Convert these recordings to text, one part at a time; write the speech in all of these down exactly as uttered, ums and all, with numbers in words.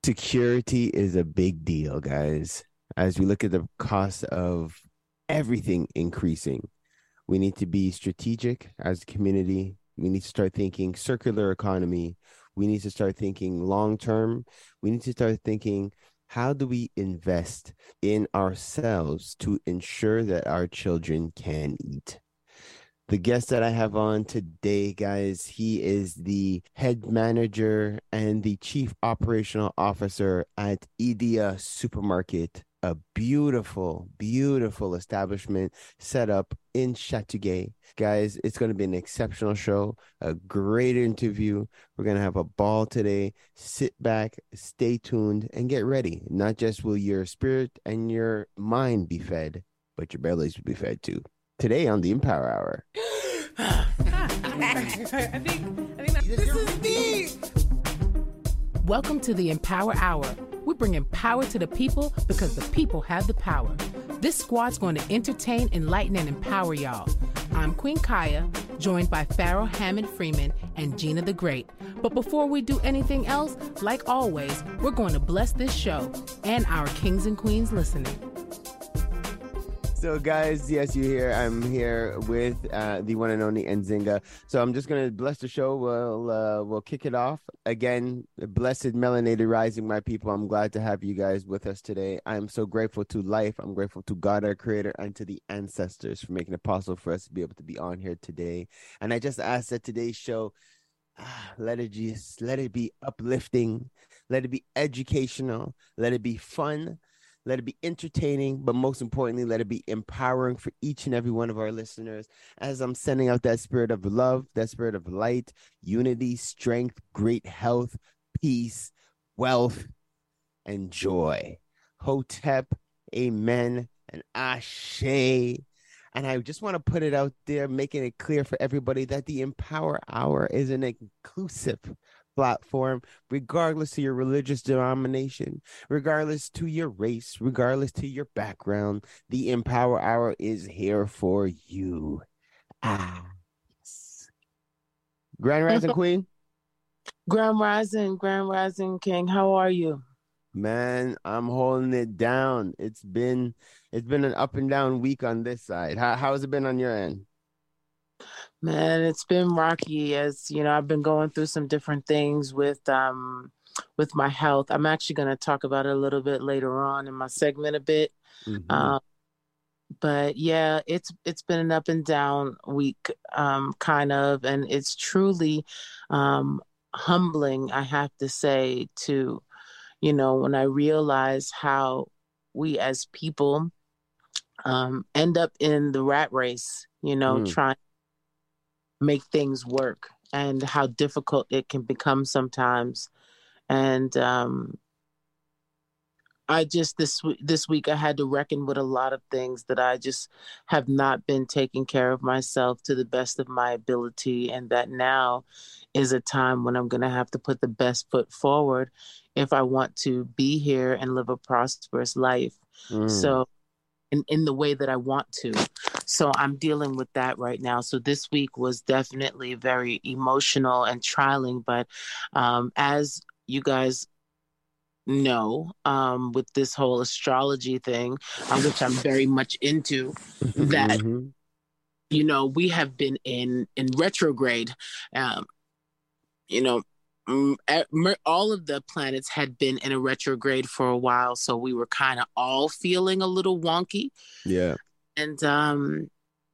Security is a big deal, guys. As we look at the cost of everything increasing, we need to be strategic as a community. We need to start thinking circular economy. We need to start thinking long term. We need to start thinking, how do we invest in ourselves to ensure that our children can eat? The guest that I have on today, guys, he is the head manager and the chief operational officer at Idea Supermarket, a beautiful, beautiful establishment set up in Chateauguay. Guys, it's going to be an exceptional show, a great interview. We're going to have a ball today. Sit back, stay tuned, and get ready. Not just will your spirit and your mind be fed, but your bellies will be fed too. Today on the Empower Hour. I think, I think that, this is me. Welcome to the Empower Hour. We're bringing power to the people because the people have the power. This squad's going to entertain, enlighten, and empower y'all. I'm Queen Kaya, joined by Pharaoh Hammond Freeman and Gina the Great. But before we do anything else, like always, we're going to bless this show and our kings and queens listening. So, guys, yes, you hear I'm here with uh, the one and only Nzinga. So I'm just gonna bless the show. We'll uh, we'll kick it off again. Blessed melanated rising, my people. I'm glad to have you guys with us today. I'm so grateful to life. I'm grateful to God, our Creator, and to the ancestors for making it possible for us to be able to be on here today. And I just ask that today's show, ah, let it just let it be uplifting, let it be educational, let it be fun. Let it be entertaining, but most importantly, let it be empowering for each and every one of our listeners as I'm sending out that spirit of love, that spirit of light, unity, strength, great health, peace, wealth, and joy. Hotep, amen, and ashe. And I just want to put it out there, making it clear for everybody that the Empower Hour is an inclusive platform, regardless to your religious denomination, regardless to your race, regardless to your background. The Empower Hour is here for you. Ah, yes. Grand Rising Queen. Grand Rising, Grand Rising King. How are you? Man, I'm holding it down. It's been it's been an up and down week on this side. How how's it been on your end? Man, it's been rocky. As you know, I've been going through some different things with um with my health. I'm actually going to talk about it a little bit later on in my segment a bit. Mm-hmm. Um, but yeah, it's it's been an up and down week, um, kind of, and it's truly um, humbling, I have to say, to, you know, when I realize how we as people um, end up in the rat race, you know, Mm. trying make things work and how difficult it can become sometimes. And um, I just, this, this week, I had to reckon with a lot of things that I just have not been taking care of myself to the best of my ability. And that now is a time when I'm going to have to put the best foot forward if I want to be here and live a prosperous life. Mm. So in, in the way that I want to. So I'm dealing with that right now. So this week was definitely very emotional and trying. But um, as you guys know, um, with this whole astrology thing, uh, which I'm very much into, that, Mm-hmm. you know, we have been in, in retrograde. Um, you know, mm, at- mer- all of the planets had been in a retrograde for a while. So we were kind of all feeling a little wonky. Yeah. And um,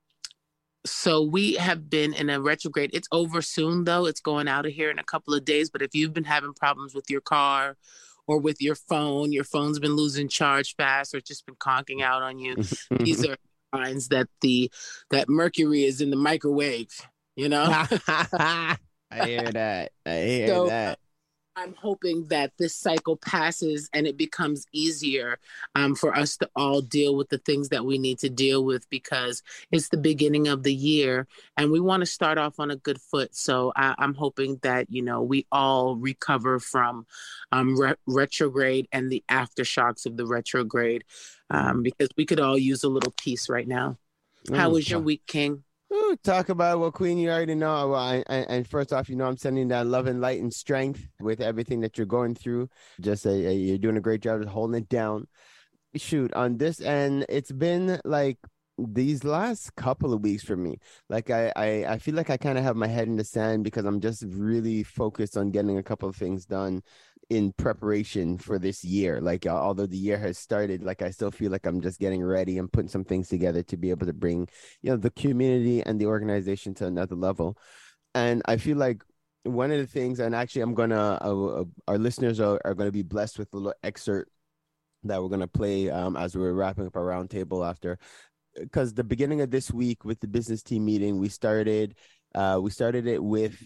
so we have been in a retrograde. It's over soon, though. It's going out of here in a couple of days. But if you've been having problems with your car or with your phone, your phone's been losing charge fast or just been conking out on you, these are signs that the that Mercury is in the microwave, you know? I hear that. I hear So, that. I'm hoping that this cycle passes and it becomes easier um, for us to all deal with the things that we need to deal with, because it's the beginning of the year and we want to start off on a good foot. So I, I'm hoping that, you know, we all recover from um, re- retrograde and the aftershocks of the retrograde, um, because we could all use a little peace right now. How Mm. was your week, King? Ooh, talk about well, Queen. You already know. Well, I, I, and first off, you know, I'm sending that love and light and strength with everything that you're going through. Just a, a, you're doing a great job of holding it down. Shoot, on this end, it's been like these last couple of weeks for me. Like I, I, I feel like I kind of have my head in the sand because I'm just really focused on getting a couple of things done in preparation for this year. Like uh, although the year has started, like I still feel like I'm just getting ready and putting some things together to be able to bring, you know, the community and the organization to another level. And I feel like one of the things, and actually I'm gonna, uh, uh, our listeners are, are going to be blessed with a little excerpt that we're going to play um, as we're wrapping up our roundtable after, because the beginning of this week with the business team meeting, we started, uh, we started it with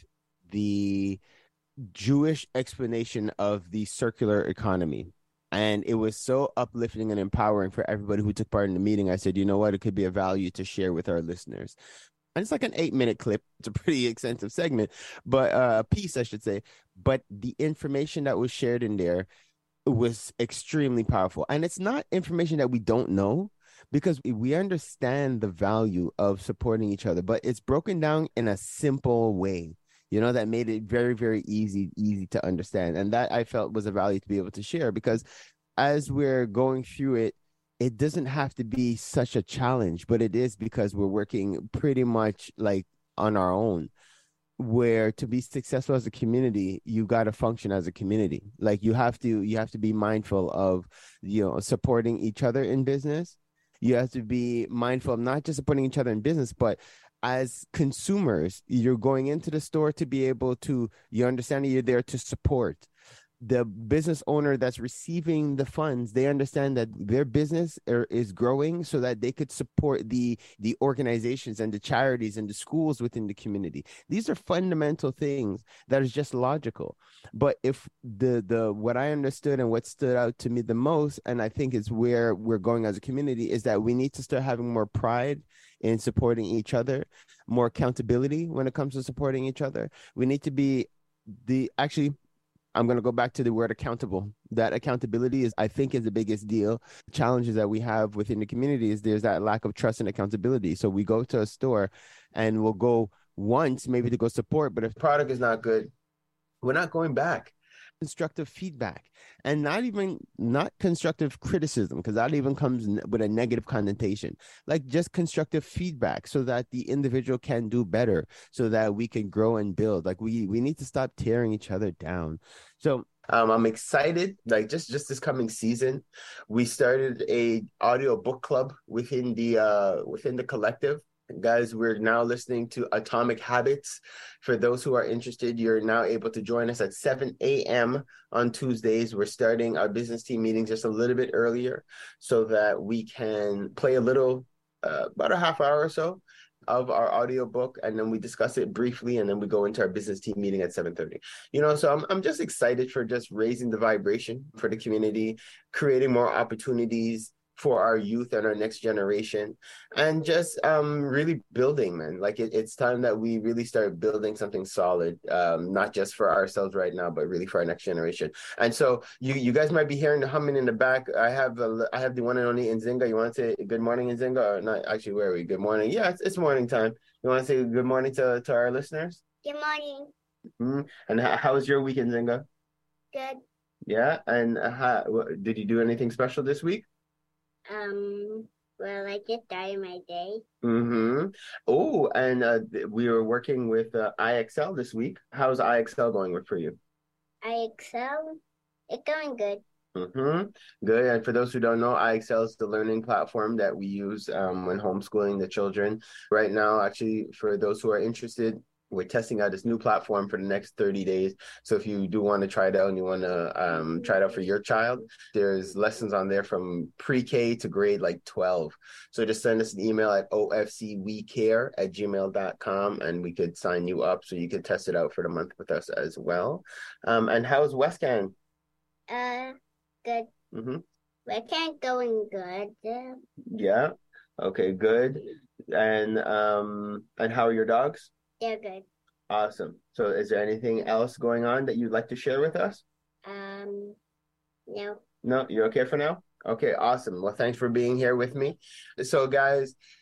the Jewish explanation of the circular economy. And it was so uplifting and empowering for everybody who took part in the meeting. I said, you know what, it could be a value to share with our listeners. And it's like an eight minute clip. It's a pretty extensive segment, but a uh, piece, I should say. But the information that was shared in there was extremely powerful. And it's not information that we don't know, because we understand the value of supporting each other, but it's broken down in a simple way, you know, that made it very, very easy, easy to understand. And that I felt was a value to be able to share, because as we're going through it, it doesn't have to be such a challenge, but it is, because we're working pretty much like on our own, where to be successful as a community, you got to function as a community. Like you have to, you have to be mindful of, you know, supporting each other in business. You have to be mindful of not just supporting each other in business, but as consumers, you're going into the store to be able to, you understand that you're there to support. The business owner that's receiving the funds, they understand that their business are, is growing so that they could support the the organizations and the charities and the schools within the community. These are fundamental things that is just logical. But if the the what I understood and what stood out to me the most, and I think is where we're going as a community, is that we need to start having more pride in supporting each other, more accountability when it comes to supporting each other. We need to be the actually I'm going to go back to the word accountable. That accountability is, I think, is the biggest deal. The challenges that we have within the community is there's that lack of trust and accountability. So we go to a store and we'll go once maybe to go support, but if the product is not good, we're not going back. Constructive feedback, and not even not constructive criticism, because that even comes with a negative connotation. Like just constructive feedback so that the individual can do better, so that we can grow and build. Like we we need to stop tearing each other down. So um, I'm excited. Like just just this coming season, we started a audio book club within the uh, within the collective. Guys, we're now listening to Atomic Habits. For those who are interested, you're now able to join us at seven a.m. on Tuesdays. We're starting our business team meetings just a little bit earlier so that we can play a little, uh, about a half hour or so of our audiobook, and then we discuss it briefly, and then we go into our business team meeting at seven thirty. You know, so I'm I'm just excited for just raising the vibration for the community, creating more opportunities for our youth and our next generation, and just um, really building, man. Like it, it's time that we really start building something solid, um, not just for ourselves right now, but really for our next generation. And so you you guys might be hearing the humming in the back. I have a, I have the one and only Nzinga. You want to say good morning, Nzinga? Or not? Actually, where are we? Good morning. Yeah, it's, it's morning time. You want to say good morning to, to our listeners? Good morning. Mm-hmm. And how, how was your weekend, Nzinga? Good. Yeah, and how, did you do anything special this week? Um, well, I just started my day. Mm-hmm. Oh, and uh, we were working with uh, I X L this week. How's I X L going for you? I excel. It's going good. Mm-hmm. Good. And for those who don't know, I X L is the learning platform that we use um, when homeschooling the children. Right now, actually, for those who are interested, we're testing out this new platform for the next thirty days. So if you do want to try it out and you want to um, try it out for your child, there's lessons on there from pre-K to grade like twelve. So just send us an email at o f c we care at gmail dot com and we could sign you up so you can test it out for the month with us as well. Um, and how's Westcan? Uh, good. Mm-hmm. Weekend going good. Yeah. Okay, good. And um, and how are your dogs? They're good. Awesome. So is there anything else going on that you'd like to share with us? Um, no. No, you're okay for now? Okay, awesome. Well, thanks for being here with me. So guys,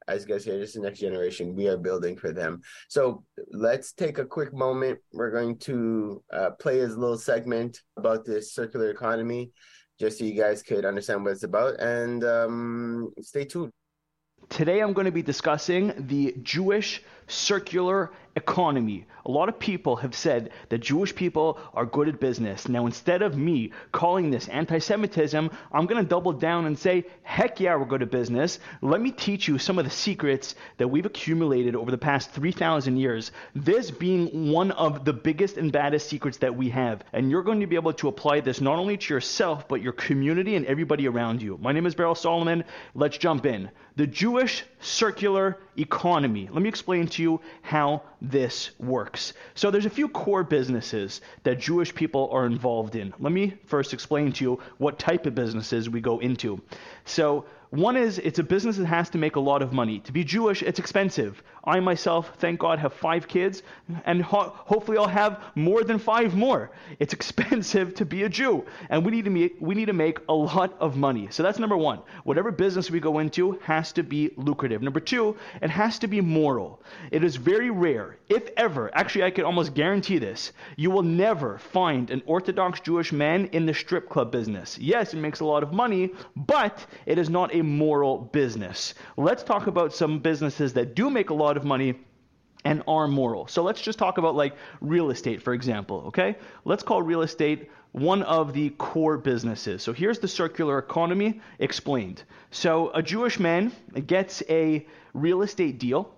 as guys here, this is the next generation we are building for them. So let's take a quick moment. We're going to uh, play a little segment about this circular economy, just so you guys could understand what it's about, and um, stay tuned. Today I'm going to be discussing the Jewish circular economy. A lot of people have said that Jewish people are good at business. Now, instead of me calling this anti-Semitism, I'm going to double down and say, heck yeah, we're good at business. Let me teach you some of the secrets that we've accumulated over the past three thousand years, this being one of the biggest and baddest secrets that we have. And you're going to be able to apply this not only to yourself, but your community and everybody around you. My name is Beryl Solomon. Let's jump in. The Jewish circular economy. Let me explain to you how this works. So there's a few core businesses that Jewish people are involved in. Let me first explain to you what type of businesses we go into. So one is, it's a business that has to make a lot of money. To be Jewish, it's expensive. I myself, thank God, have five kids, and ho- hopefully I'll have more than five more. It's expensive to be a Jew, and we need to make, we need to make a lot of money. So that's number one. Whatever business we go into has to be lucrative. Number two, it has to be moral. It is very rare, if ever, actually I can almost guarantee this, you will never find an Orthodox Jewish man in the strip club business. Yes, it makes a lot of money, but it is not a moral business. Let's talk about some businesses that do make a lot of money and are moral. So let's just talk about like real estate, for example, okay? Let's call real estate one of the core businesses. So here's the circular economy explained. So a Jewish man gets a real estate deal.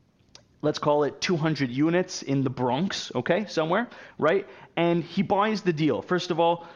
Let's call it two hundred units in the Bronx, okay, somewhere, right? And he buys the deal. First of all,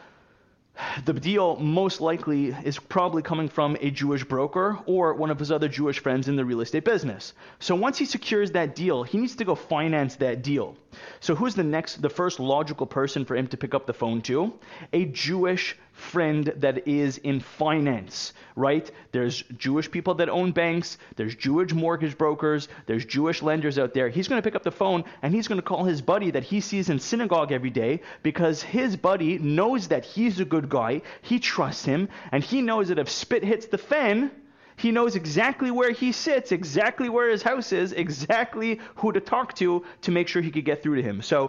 the deal most likely is probably coming from a Jewish broker or one of his other Jewish friends in the real estate business. So once he secures that deal, he needs to go finance that deal. So who's the next, the first logical person for him to pick up the phone to? A Jewish friend that is in finance, right? There's Jewish people that own banks, there's Jewish mortgage brokers, there's Jewish lenders out there. He's going to pick up the phone and he's going to call his buddy that he sees in synagogue every day, because his buddy knows that he's a good guy, he trusts him, and he knows that if spit hits the fan, he knows exactly where he sits, exactly where his house is, exactly who to talk to to make sure he could get through to him. So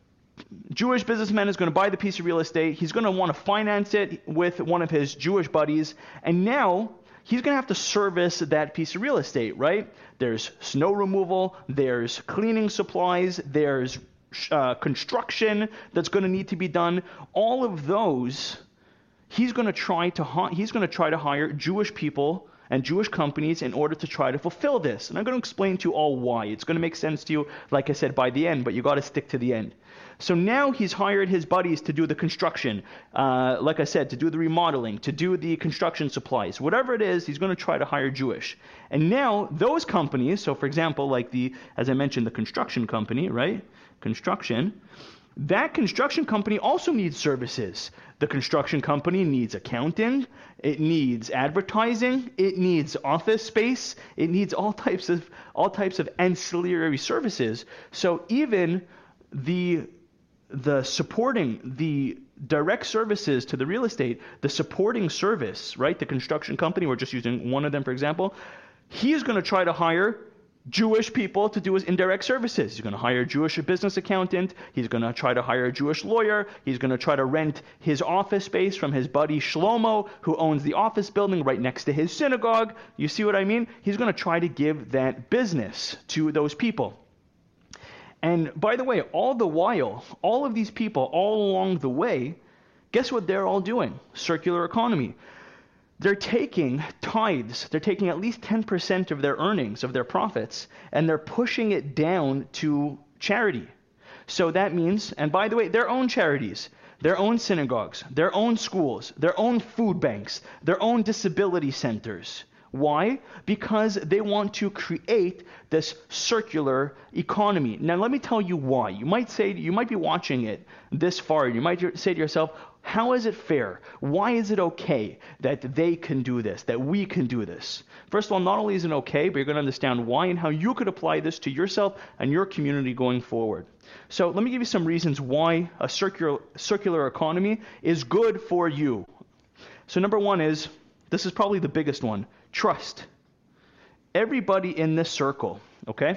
Jewish businessman is going to buy the piece of real estate. He's going to want to finance it with one of his Jewish buddies. And now he's going to have to service that piece of real estate, right? There's snow removal, there's cleaning supplies, there's uh, construction that's going to need to be done. All of those, he's going to try to he's going to try to hire Jewish people and Jewish companies in order to try to fulfill this. And I'm going to explain to you all why. It's going to make sense to you, like I said, by the end, but you got to stick to the end. So now he's hired his buddies to do the construction, uh, like I said, to do the remodeling, to do the construction supplies. Whatever it is, he's going to try to hire Jewish. And now those companies, so for example, like the, as I mentioned, the construction company, right? Construction. That construction company also needs services. The construction company needs accounting, it needs advertising, it needs office space, it needs all types of all types of ancillary services. So even the the supporting the direct services to the real estate, the supporting service, right? The construction company, we're just using one of them for example, he is going to try to hire Jewish people to do his indirect services. He's going to hire a Jewish business accountant. He's going to try to hire a Jewish lawyer. He's going to try to rent his office space from his buddy Shlomo, who owns the office building right next to his synagogue. You see what I mean? He's going to try to give that business to those people. And by the way, all the while, all of these people, all along the way, guess what they're all doing? Circular economy. They're taking tithes, they're taking at least ten percent of their earnings, of their profits, and they're pushing it down to charity. So that means, and by the way, their own charities, their own synagogues, their own schools, their own food banks, their own disability centers. Why? Because they want to create this circular economy. Now let me tell you why. You might say, you might be watching it this far, and you might say to yourself, how is it fair? Why is it okay that they can do this, that we can do this? First of all, not only is it okay, but you're going to understand why and how you could apply this to yourself and your community going forward. So let me give you some reasons why a circular, circular economy is good for you. So number one is, this is probably the biggest one, trust. everybody in this circle, okay?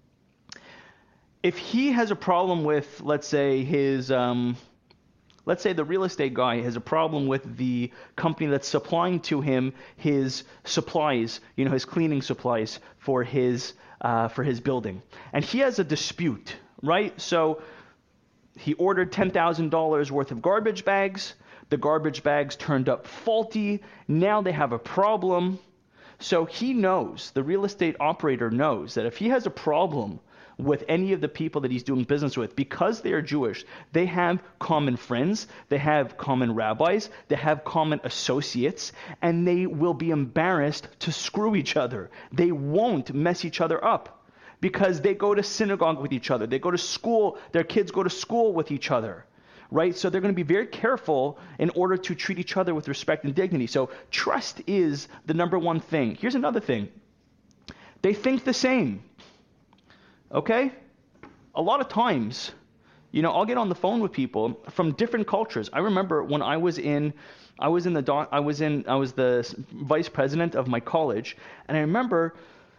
If he has a problem with, let's say, his, um, let's say the real estate guy has a problem with the company that's supplying to him his supplies, you know, his cleaning supplies for his, uh, for his building. And he has a dispute, right? So he ordered ten thousand dollars worth of garbage bags. The garbage bags turned up faulty. Now they have a problem. So he knows, the real estate operator knows that if he has a problem with any of the people that he's doing business with, because they are Jewish, they have common friends, they have common rabbis, they have common associates, and they will be embarrassed to screw each other. They won't mess each other up because they go to synagogue with each other. They go to school, their kids go to school with each other, right? So they're going to be very careful in order to treat each other with respect and dignity. So trust is the number one thing. Here's another thing. They think the same. Okay? A lot of times, you know, I'll get on the phone with people from different cultures. I remember when I was in, I was in the doc, I was in, I was the vice president of my college, and I remember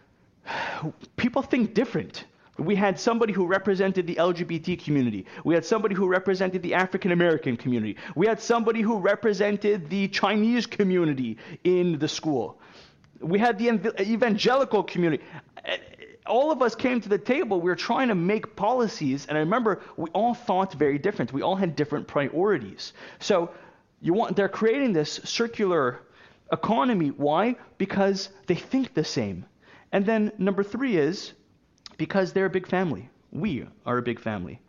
people think different. We had somebody who represented the L G B T community. We had somebody who represented the African American community. We had somebody who represented the Chinese community in the school. We had the evangelical community. All of us came to the table. We were trying to make policies, and I remember we all thought very different. We all had different priorities. So you want they're creating this circular economy. Why? Because they think the same. And then number three is because they're a big family. We are a big family,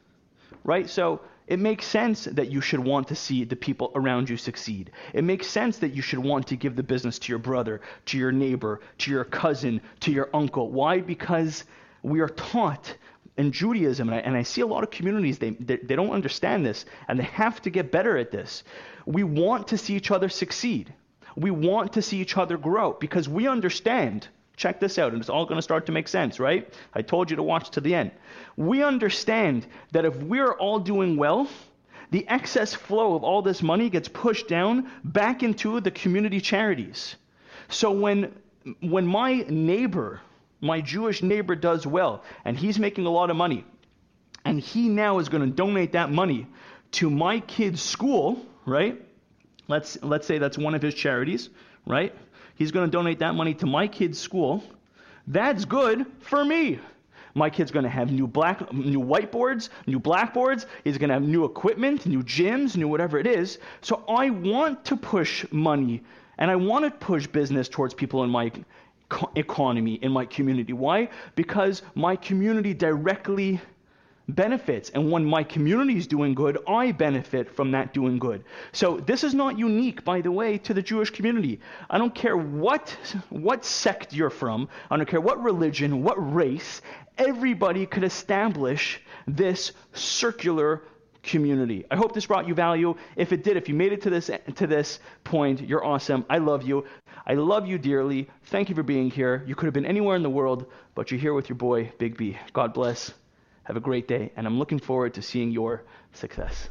right? So it makes sense that you should want to see the people around you succeed. It makes sense that you should want to give the business to your brother, to your neighbor, to your cousin, to your uncle. Why? Because we are taught in Judaism, and I, and I see a lot of communities, they, they they don't understand this, and they have to get better at this. We want to see each other succeed. We want to see each other grow because we understand. Check this out, and it's all going to start to make sense, right? I told you to watch to the end. We understand that if we're all doing well, the excess flow of all this money gets pushed down back into the community charities. So when when my neighbor, my Jewish neighbor does well, and he's making a lot of money, and he now is going to donate that money to my kid's school, right? Let's let's say that's one of his charities, right? He's going to donate that money to my kid's school. That's good for me. My kid's going to have new black, new whiteboards, new blackboards. He's going to have new equipment, new gyms, new whatever it is. So I want to push money, and I want to push business towards people in my co- economy, in my community. Why? Because my community directly benefits, and when my community is doing good, I benefit from that doing good. So this is not unique, by the way, to the Jewish community. I don't care what what sect you're from, I don't care what religion, what race, everybody could establish this circular community. I hope this brought you value. If it did, if you made it to this to this point, you're awesome. I love you. I love you dearly. Thank you for being here. You could have been anywhere in the world, but you're here with your boy, Big B. God bless. Have a great day, and I'm looking forward to seeing your success.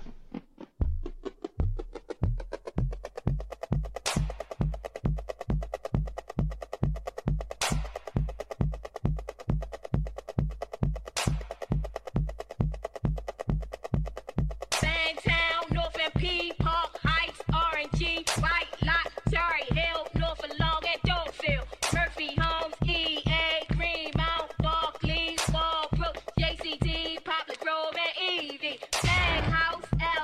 Bangtown, North M P, Park Heights, R and G, White Lot, Cherry Hill, North and Long and Dolefield, Murphy Homes, E A, Greenmount, Barclays, Walbrook, J C D, Poplar Grove, and Evie. Tag House,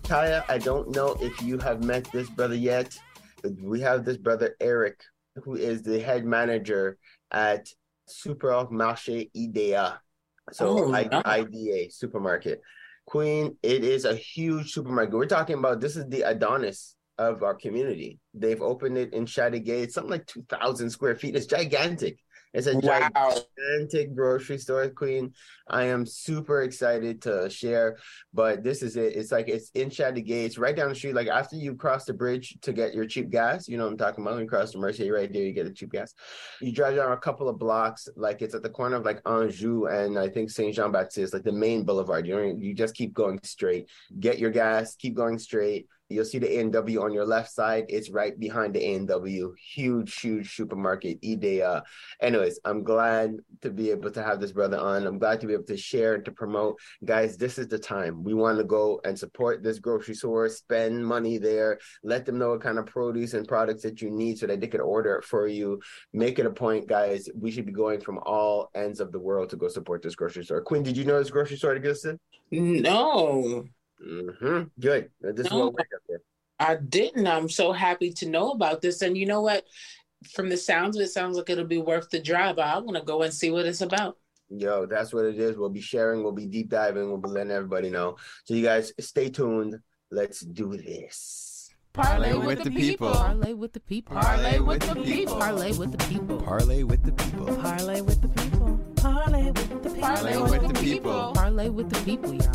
Kaya, I don't know if you have met this brother yet, but we have this brother Eric, who is the head manager at Supermarché Idea. So Oh, I, wow. I D A supermarket. Queen, it is a huge supermarket. We're talking about, this is the Adonis of our community. They've opened it in Chateauguay. It's something like two thousand square feet. It's gigantic. It's a Wow. gigantic grocery store, Queen. I am super excited to share, but this is it. It's like, it's in Chateauguay. It's right down the street. Like after you cross the bridge to get your cheap gas, you know what I'm talking about. When you cross the Mercier right there, you get the cheap gas. You drive down a couple of blocks, like it's at the corner of like Anjou and I think Saint Jean Baptiste, like the main boulevard. You know, you just keep going straight. Get your gas, keep going straight. You'll see the A and W on your left side. It's right behind the A and W. Huge, huge supermarket, Idea. Anyways, I'm glad to be able to have this brother on. I'm glad to be able to share and to promote. Guys, this is the time. We want to go and support this grocery store, spend money there, let them know what kind of produce and products that you need so that they could order it for you. Make it a point, guys. We should be going from all ends of the world to go support this grocery store. Quinn, did you know this grocery store existed? No, Mm-hmm. Good. This is No. what we're up there. I didn't. I'm so happy to know about this. And you know what? From the sounds of it, it sounds like it'll be worth the drive. I want to go and see what it's about. Yo, that's what it is. We'll be sharing, we'll be deep diving, we'll be letting everybody know. So you guys stay tuned. Let's do this. Parlay with with the the people. people. Parlay with the people. Parlay with the people. Parlay with the people. Parlay with the people. Parlay with the people. Parlay with the people. Parlay with the people. Parlay with the people, y'all.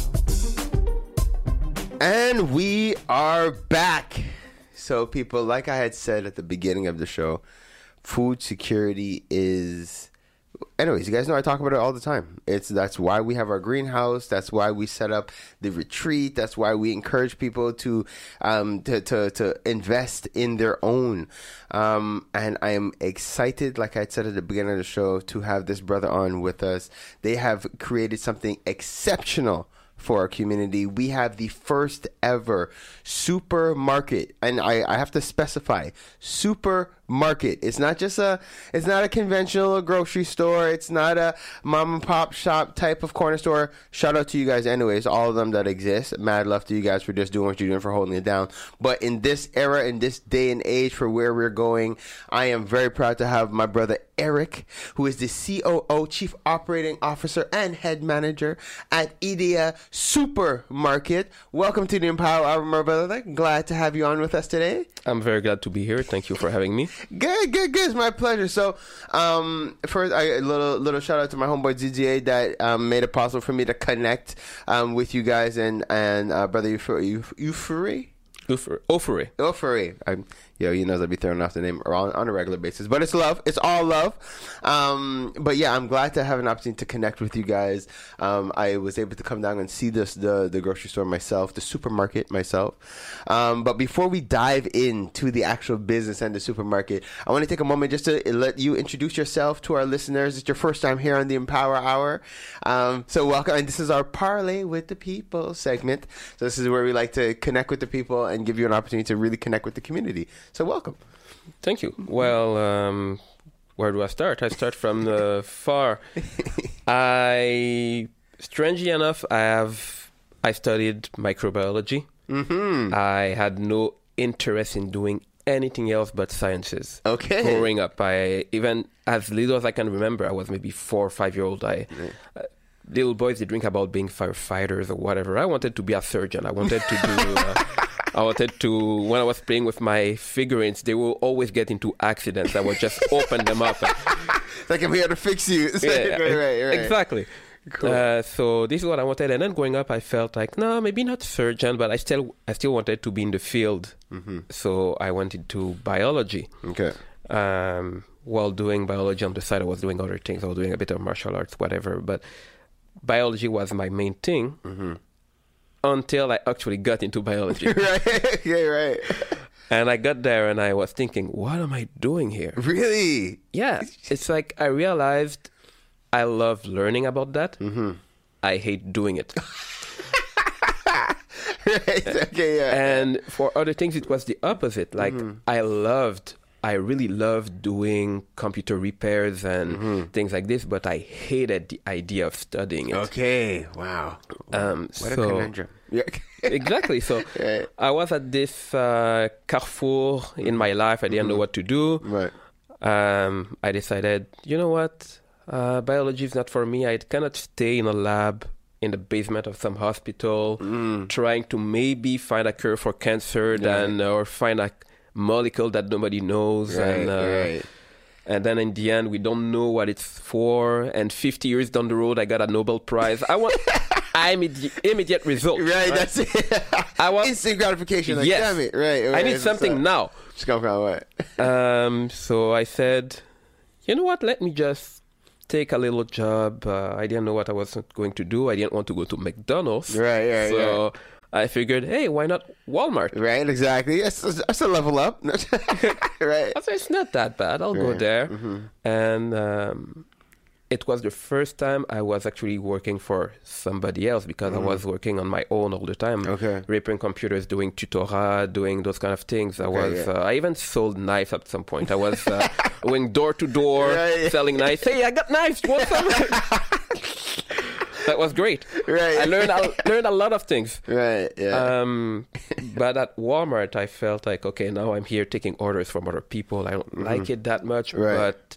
And we are back. So people, like I had said at the beginning of the show, food security is... Anyways, you guys know I talk about it all the time. It's that's why we have our greenhouse. That's why we set up the retreat. That's why we encourage people to um to to, to invest in their own. Um, and I am excited, like I said at the beginning of the show, to have this brother on with us. They have created something exceptional for our community. We have the first ever supermarket, and I, I have to specify supermarket. It's not just a, it's not a conventional grocery store. It's not a mom and pop shop type of corner store. Shout out to you guys anyways, all of them that exist. Mad love to you guys for just doing what you're doing, for holding it down. But in this era, in this day and age, for where we're going, I am very proud to have my brother Eric, who is the C O O, Chief Operating Officer and Head Manager at Idea Supermarket. Welcome to the Empower Hour, my brother. Glad to have you on with us today. I'm very glad to be here. Thank you for having me. Good, good, good. It's my pleasure. So, um, first, I, a little little shout out to my homeboy Z G A that um, made it possible for me to connect um, with you guys and and uh, brother Euphorie. Offery. Offery. I'm, yo, he knows I'd be throwing off the name on, on a regular basis, but it's love. It's all love. Um, but yeah, I'm glad to have an opportunity to connect with you guys. Um, I was able to come down and see this, the, the grocery store myself, the supermarket myself. Um, but before we dive into the actual business and the supermarket, I want to take a moment just to let you introduce yourself to our listeners. It's your first time here on the Empower Hour. Um, so welcome. And this is our Parlay with the People segment. So this is where we like to connect with the people and give you an opportunity to really connect with the community. So welcome. Thank you. Well, um, where do I start? I start from the far. I, strangely enough, I have, I studied microbiology. Mm-hmm. I had no interest in doing anything else but sciences. Okay. Growing up, I, even as little as I can remember, I was maybe four or five year old. I, uh, little boys, they drink about being firefighters or whatever. I wanted to be a surgeon. I wanted to do... Uh, I wanted to, when I was playing with my figurines, they will always get into accidents. I would just open them up. And, like I'm here to fix you. yeah, right, right, right. Exactly. Cool. Uh, so this is what I wanted. And then growing up, I felt like, no, maybe not surgeon, but I still I still wanted to be in the field. Mm-hmm. So I went into biology. Okay. Um, while doing biology on the side, I was doing other things. I was doing a bit of martial arts, whatever. But biology was my main thing. Mm-hmm. Until I actually got into biology. Right, yeah, right. And I got there and I was thinking, what am I doing here? Really? Yeah. It's like I realized I love learning about that. Mm-hmm. I hate doing it. Right, okay, yeah. And for other things, it was the opposite. Like, mm-hmm. I loved I really loved doing computer repairs and Mm-hmm. things like this, but I hated the idea of studying it. Okay. Wow. Um, What a so- conundrum. Yeah. Exactly. So Right. I was at this uh, carrefour in my life. I didn't know what to do. Right. Um, I decided, you know what? Uh, biology is not for me. I cannot stay in a lab in the basement of some hospital trying to maybe find a cure for cancer then or find a molecule that nobody knows. Right. and uh, Right. and then in the end, we don't know what it's for. And fifty years down the road, I got a Nobel Prize. I want immediate, immediate results. Right. That's it. I want Instant gratification. Like, Yes. damn it. Right. right I need that's something what's now. up. Just come from what? Um, so I said, you know what? Let me just take a little job. Uh, I didn't know what I was going to do. I didn't want to go to McDonald's. Right, right, So I figured, hey, why not Walmart? Right. Exactly. That's, that's a level up. Right. I said, it's not that bad. I'll go Right. there. Mm-hmm. And um, it was the first time I was actually working for somebody else because I was working on my own all the time. Mm-hmm. Okay. Repairing computers, doing tutorat, doing those kind of things. I Okay, was. yeah. Uh, I even sold knives at some point. I was uh, going door to door Right. selling knives. Hey, I got knives. What's some? That was great. Right. I learned. I learned a lot of things. Right. Yeah. Um, but at Walmart, I felt like, okay, now I'm here taking orders from other people. I don't like it that much, Mm-hmm. Right. but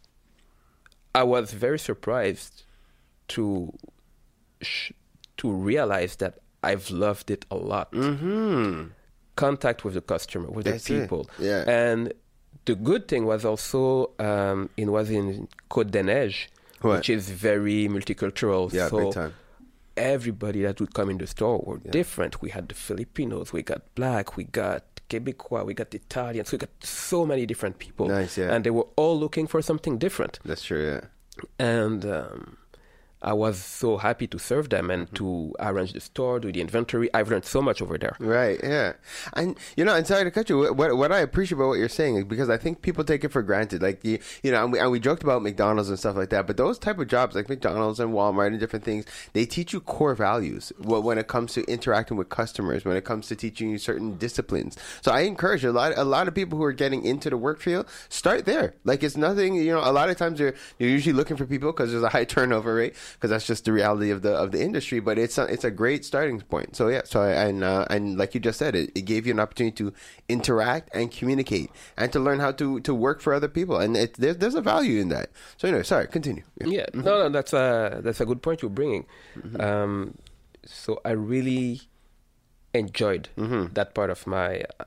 I was very surprised to sh- to realize that I've loved it a lot. mm-hmm. Contact with the customer, with That's the it. people, Yeah. and the good thing was also um, it was in Côte des Neiges, What? which is very multicultural. Yeah. so Big time. everybody that would come in the store were different. We had the Filipinos, we got black, we got Quebecois, we got Italians, we got so many different people. Nice, yeah. And they were all looking for something different. That's true. Yeah. And um, I was so happy to serve them and Mm-hmm. to arrange the store, do the inventory. I've learned so much over there. Right, yeah. And, you know, and sorry to cut you, what what I appreciate about what you're saying is because I think people take it for granted. Like, you, you know, and we, and we joked about McDonald's and stuff like that, but those type of jobs, like McDonald's and Walmart and different things, they teach you core values wh- when it comes to interacting with customers, when it comes to teaching you certain disciplines. So I encourage a lot, a lot of people who are getting into the work field, start there. Like, it's nothing, you know, a lot of times you're, you're usually looking for people because there's a high turnover rate, because that's just the reality of the of the industry, but it's a, it's a great starting point. So yeah, so I, and uh, and like you just said, it, it gave you an opportunity to interact and communicate and to learn how to, to work for other people, and it, there's there's a value in that. So anyway, sorry, continue. Yeah, no, no, that's a that's a good point you're bringing. Um, so I really enjoyed that part of my uh,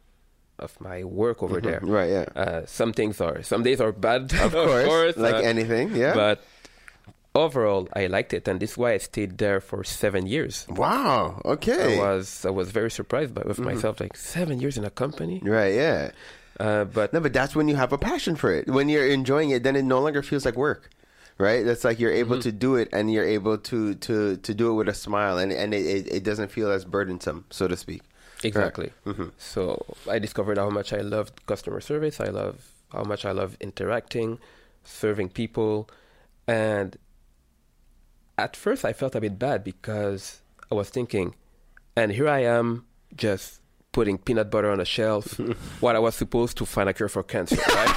of my work over there. Right, yeah, Uh, some things are, some days are bad, of course, like uh, anything, yeah. But overall, I liked it, and this is why I stayed there for seven years. Wow, okay, I was I was very surprised by with myself, like seven years in a company. right, yeah. Uh, but No, but that's when you have a passion for it. When you're enjoying it, then it no longer feels like work. Right? That's like you're able to do it, and you're able to, to, to do it with a smile, and, and it, it, it doesn't feel as burdensome, so to speak. exactly. Mhm. So I discovered how much I loved customer service. I love how much I love interacting, serving people, and at first I felt a bit bad because I was thinking, and here I am just putting peanut butter on a shelf, what I was supposed to find a cure for cancer, right?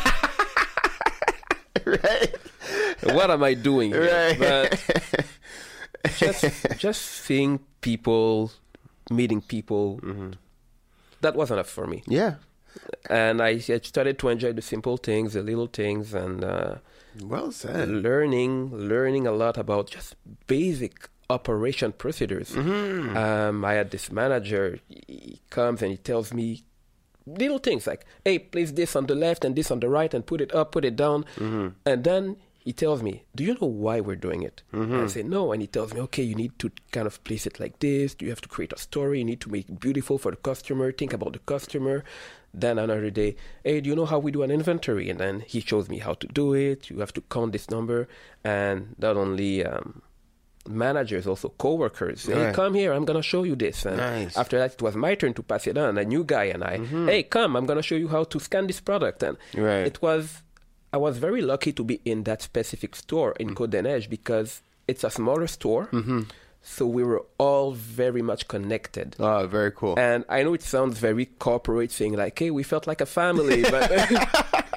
Right? What am I doing here? Right. But just just seeing people, meeting people, that was enough for me. Yeah. And I, I started to enjoy the simple things, the little things, and uh, Well said. learning, learning a lot about just basic operation procedures. Mm-hmm. Um, I had this manager. He comes and he tells me little things like, "Hey, place this on the left and this on the right, and put it up, put it down," Mm-hmm. and then he tells me, "Do you know why we're doing it?" Mm-hmm. I say, "No," and he tells me, "Okay, you need to kind of place it like this. You have to create a story. You need to make it beautiful for the customer. Think about the customer." Then another day, "Hey, do you know how we do an inventory?" And then he shows me how to do it. You have to count this number, and not only um, managers, also coworkers. "Hey, Right. come here. I'm gonna show you this." And Nice. after that, it was my turn to pass it on. A new guy and I, "Hey, come. I'm gonna show you how to scan this product." And Right. it was. I was very lucky to be in that specific store in Côte des Neiges because it's a smaller store. So we were all very much connected. Oh, very cool. And I know it sounds very corporate, saying like, "Hey, we felt like a family," but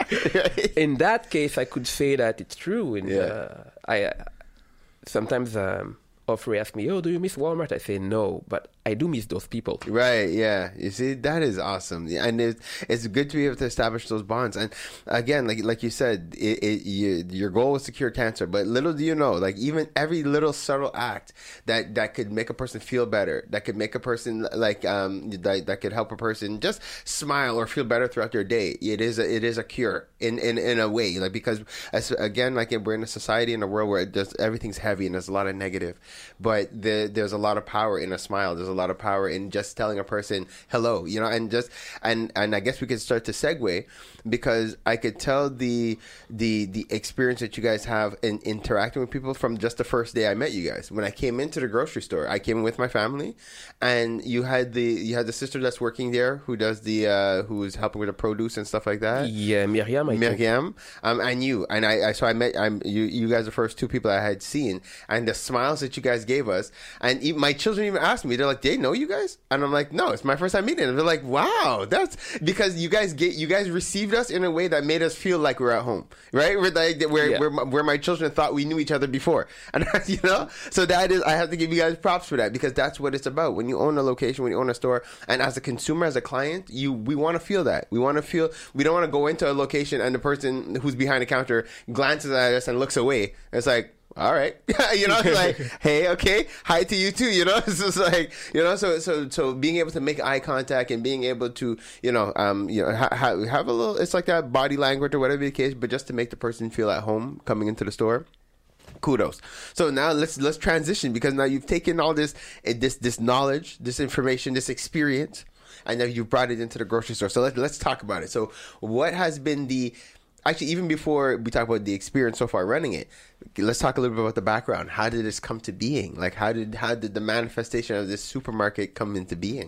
In that case, I could say that it's true. And Yeah. uh, I uh, sometimes um, Offrey asks me, "Oh, do you miss Walmart?" I say no, but I do miss those people. Right, yeah. You see, that is awesome. Yeah, and it's, it's good to be able to establish those bonds. And again, like like you said, it, it, you, your goal was to cure cancer, but little do you know, like even every little subtle act that, that could make a person feel better, that could make a person like um that, that could help a person just smile or feel better throughout their day. It is a, it is a cure in, in, in a way, like because as again, like we're in a society in a world where it just everything's heavy and there's a lot of negative, but the, there's a lot of power in a smile. There's a lot of power in just telling a person hello, you know, and just and and I guess we could start to segue because I could tell the the the experience that you guys have in interacting with people from just the first day I met you guys. When I came into the grocery store, I came with my family, and you had the you had the sister that's working there who does the uh, who's helping with the produce and stuff like that. Yeah, Miriam. I think. Miriam, um, and you, and I, I, so I met, I'm, you, you guys are the first two people I had seen, and the smiles that you guys gave us, and even, my children even asked me, they're like, they know you guys? And I'm like, no, it's my first time meeting them. They're like, wow, that's, because you guys get, you guys received us in a way that made us feel like we're at home, right? Where, like, where, Yeah. where, my, where my children thought we knew each other before, and you know, so that is, I have to give you guys props for that, because that's what it's about. When you own a location, when you own a store, and as a consumer, as a client, you, we want to feel that. We want to feel, we don't want to go into a location and the person who's behind the counter glances at us and looks away. It's like, all right, you know, it's like, hey, okay, hi to you too, you know. It's just like, you know, so so so being able to make eye contact and being able to, you know, um, you know, ha- ha- have a little, it's like that body language or whatever the case, but just to make the person feel at home coming into the store. Kudos. So now let's let's transition, because now you've taken all this eh, this this knowledge, this information, this experience, and now you've brought it into the grocery store. So let's let's talk about it. So what has been the Actually, even before we talk about the experience so far running it, let's talk a little bit about the background. How did this come to being? Like, how did how did the manifestation of this supermarket come into being?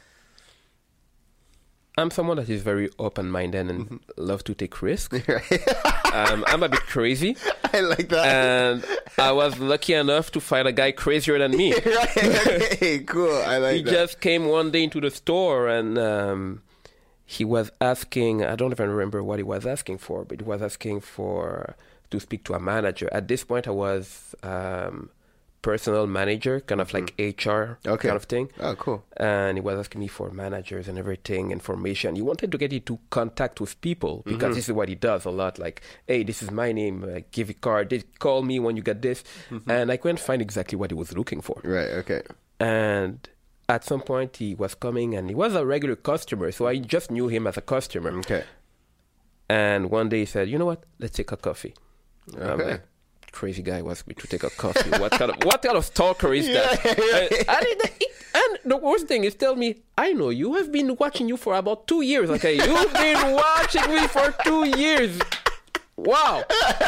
I'm someone that is very open-minded and Mm-hmm. love to take risks. um, I'm a bit crazy. I like that. And I was lucky enough to find a guy crazier than me. Right. Okay, cool. I like He that. just came one day into the store and um, he was asking, I don't even remember what he was asking for, but he was asking for to speak to a manager. At this point, I was um, personal manager, kind of like H R Okay. kind of thing. Oh, cool. And he was asking me for managers and everything, information. He wanted to get into contact with people, because Mm-hmm. this is what he does a lot. Like, hey, this is my name. Uh, give a card. They call me when you get this. Mm-hmm. And I couldn't find exactly what he was looking for. Right. Okay. And at some point, he was coming, and he was a regular customer. So I just knew him as a customer. Okay. And one day he said, you know what? Let's take a coffee. I'm Okay. like, crazy guy wants me to take a coffee. What kind of what kind of stalker is that? Yeah, right. And, and, it- and the worst thing is, tell me, I know you. I've been watching you for about two years. Okay, you've been watching me for two years. Wow.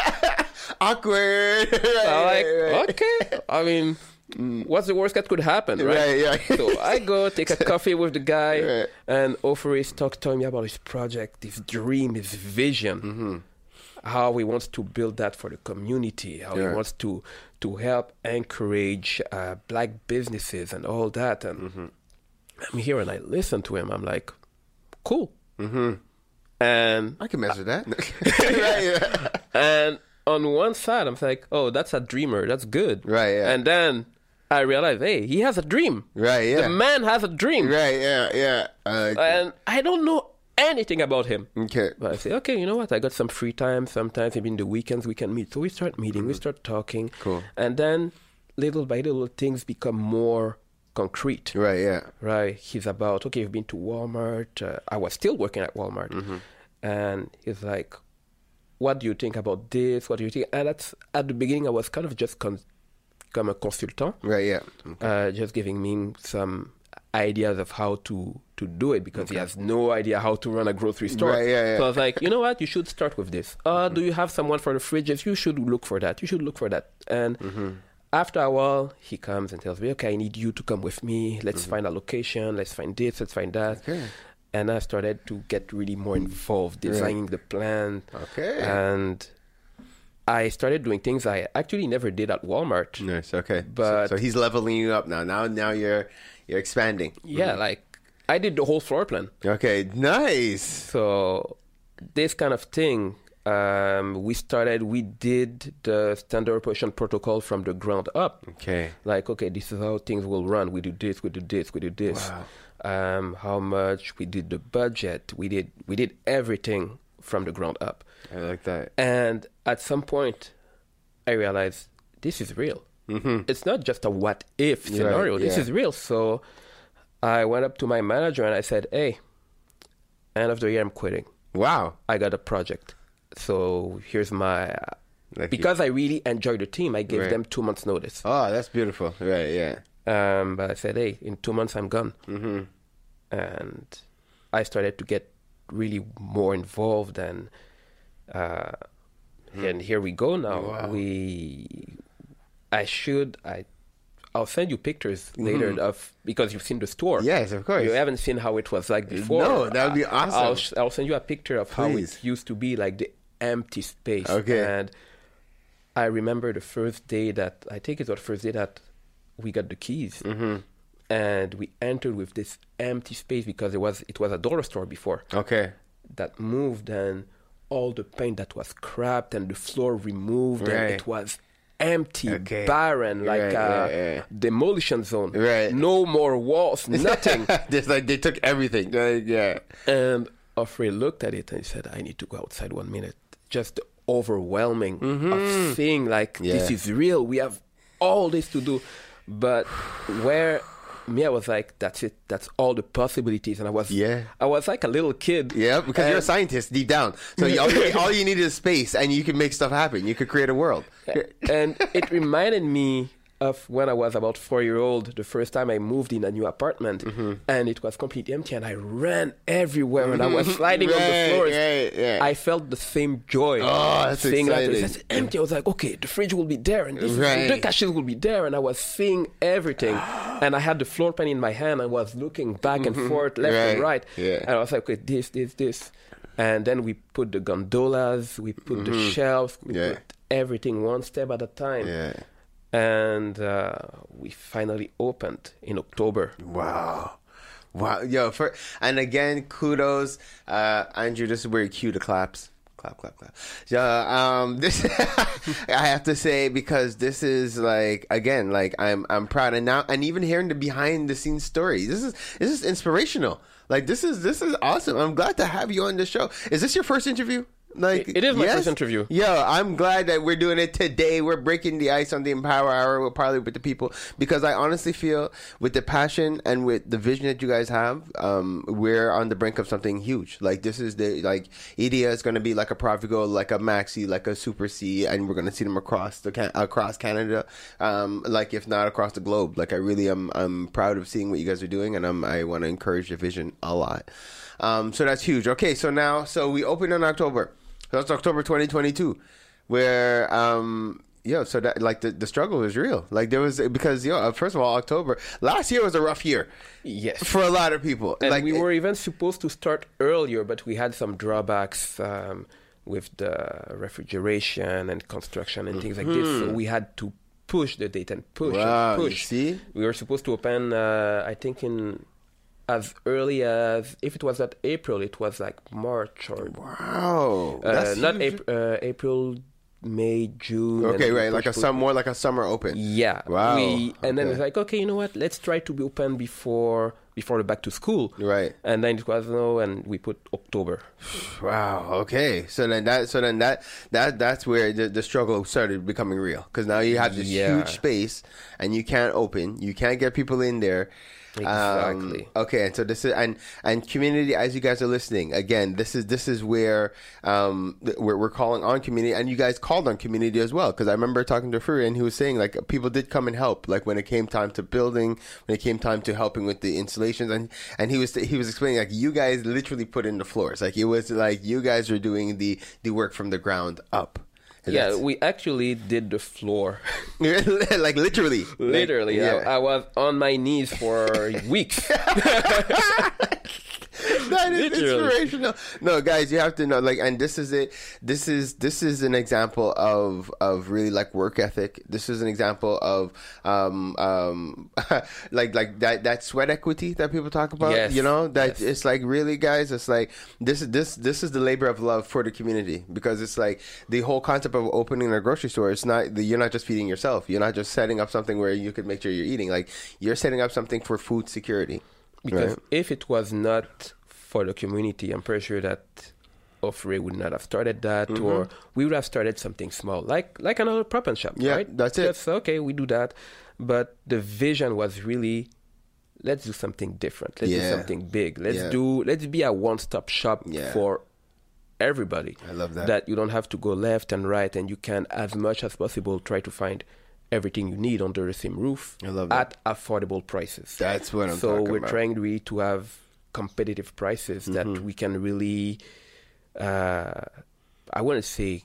Awkward. Right, I'm like, right, right. okay. I mean, what's the worst that could happen, right? Right, yeah. So I go take a coffee with the guy, Right. and Offrey is talk, telling me about his project, his dream, his vision, Mm-hmm. how he wants to build that for the community, how Yeah. he wants to to help encourage uh, black businesses and all that. And Mm-hmm. I'm here and I listen to him. I'm like, cool. Mm-hmm. And I can mess with that. Right, yeah. and on one side, I'm like, oh, that's a dreamer. That's good. Right, yeah. And then I realize, hey, he has a dream. Right, yeah. The man has a dream. Right, yeah, yeah. Uh, And I don't know anything about him. okay. But I say, okay, you know what? I got some free time. Sometimes, maybe in the weekends, we can meet. So we start meeting. We start talking. Cool. And then, little by little, things become more concrete. Right, yeah. Right? He's about, okay, you've been to Walmart. Uh, I was still working at Walmart. Mm-hmm. And he's like, what do you think about this? What do you think? And that's, at the beginning, I was kind of just con- come a consultant, Right, yeah. uh, just giving me some ideas of how to, to do it, because he has no idea how to run a grocery store. Right, yeah, yeah. So I was like, you know what? You should start with this. Uh, do you have someone for the fridges? You should look for that. You should look for that. And Mm-hmm. after a while, he comes and tells me, okay, I need you to come with me. Let's Mm-hmm. find a location. Let's find this. Let's find that. Okay. And I started to get really more involved, designing the plan. Okay. And I started doing things I actually never did at Walmart. Nice. Okay. But- so, so he's leveling you up now. Now, now you're you're expanding. Yeah, like I did the whole floor plan. Okay. Nice. So this kind of thing, um, we started, we did the standard operation protocol from the ground up. Okay. Like, okay, this is how things will run. We do this, we do this, we do this. Wow. Um, how much, we did the budget, we did we did everything from the ground up. I like that. And at some point, I realized this is real. Mm-hmm. It's not just a what if Right, scenario. This yeah. is real. So I went up to my manager and I said, hey, end of the year, I'm quitting. Wow. I got a project. So here's my... Uh, Like because I really enjoyed the team, I gave Right. them two months notice. Oh, that's beautiful. Right, yeah. Um, but I said, hey, in two months, I'm gone. Mm-hmm. And I started to get really more involved. And uh, and here we go now. Wow. We... I should... I, I'll send you pictures later Mhm. of... Because you've seen the store. Yes, of course. You haven't seen how it was like before. No, that would be awesome. I'll, sh- I'll send you a picture of how Please. it used to be, like the empty space. Okay. And I remember the first day that, I think it was the first day that we got the keys. Mm-hmm. And we entered with this empty space because it was it was a dollar store before Okay. that moved, and all the paint that was cracked and the floor removed, Right. and it was empty, Okay. barren, like Right, a yeah, yeah. demolition zone. Right. No more walls, nothing. Just like they took everything. Like, yeah. And Offrey looked at it and he said, I need to go outside one minute. Just overwhelming of seeing like, Yeah. this is real. We have all this to do. But where me, I was like, that's it. That's all the possibilities. And I was, Yeah. I was like a little kid. Yeah, because you're a And- scientist deep down. So you, all, you, all you need is space, and you can make stuff happen. You could create a world. And it reminded me of when I was about four year old, the first time I moved in a new apartment, and it was completely empty, and I ran everywhere, and I was sliding on the Right, floors. right, yeah. I felt the same joy. Oh, that's seeing that exciting. it's empty. I was like, okay, the fridge will be there, and this is- Right. the cashiers will be there, and I was seeing everything, and I had the floor pan in my hand. I was looking back and forth, left and Right, right, yeah. and I was like, okay, this, this, this, and then we put the gondolas, we put the shelves, we Yeah. put everything one step at a time. Yeah. And uh, we finally opened in October. Wow. Wow. Yo, for, and again, kudos. Uh, Andrew, this is where you cue the claps. Clap, clap, clap. Yeah, um, this I have to say, because this is like, again, like I'm I'm proud, and now, and even hearing the behind the scenes story, this is this is inspirational. Like this is this is awesome. I'm glad to have you on the show. Is this your first interview? Like It is my first interview. Yo, I'm glad that we're doing it today. We're breaking the ice on the Empower Hour. We're probably with the people, because I honestly feel with the passion and with the vision that you guys have, um, we're on the brink of something huge. Like this is the like Idea is going to be like a Provigo, like a Maxi, like a Super C, and we're going to see them across the can- across Canada, um, like if not across the globe. Like I really am I'm proud of seeing what you guys are doing, and I'm, I want to encourage the vision a lot. Um, so that's huge. Okay, so now so we open in October. So that's October twenty twenty-two, where, um, yo, so that, like, the, the struggle was real. Like, there was, because, yo, first of all, October, last year was a rough year. Yes. For a lot of people. And like, we were even supposed to start earlier, but we had some drawbacks um, with the refrigeration and construction and things like this. So we had to push the date and push Wow, and you push. see? We were supposed to open, uh, I think, in as early as, if it was not April, it was like March or wow. uh, That's not huge. April, uh, April, May, June. Okay, and we right, like a pushed- sum, more like a summer open. Yeah. Wow, We, and then okay. it's like, okay, you know what? Let's try to be open before before the back to school. Right. And then it was no, and we put October. Wow. Okay. So then that, so then that, that, that's where the, the struggle started becoming real. Because now you have this Yeah. huge space, and you can't open, you can't get people in there. Exactly. Um, okay, and so this is and and community. As you guys are listening, again, this is this is where um th- we're we're calling on community, and you guys called on community as well. Because I remember talking to Fury, and he was saying like people did come and help, like when it came time to building, when it came time to helping with the installations, and and he was he was explaining like you guys literally put in the floors, like it was like you guys were doing the the work from the ground up. And Yeah, that's- we actually did the floor. like literally, Literally, Like, I, I was on my knees for weeks. That's God, it's Literally. inspirational. No, guys, you have to know, like, and this is it. This is this is an example of of really like work ethic. This is an example of um um like like that that sweat equity that people talk about. Yes. You know, that Yes. it's like really, guys. It's like this is this this is the labor of love for the community, because it's like the whole concept of opening a grocery store. It's not you're not just feeding yourself. You're not just setting up something where you could make sure you're eating. Like, you're setting up something for food security. Because Right. if it was not for the community, I'm pretty sure that Offray would not have started that, Mm-hmm. or we would have started something small, like like another prop and shop, Yeah, right? that's it. Just, okay, we do that. But the vision was really, let's do something different. Let's Yeah. do something big. Let's Yeah. do, let's be a one-stop shop Yeah. for everybody. I love that. That you don't have to go left and right, and you can, as much as possible, try to find everything you need under the same roof I love that. at affordable prices. That's what I'm so talking we're about. trying really to have competitive prices that Mm-hmm. we can really, uh, I want to say,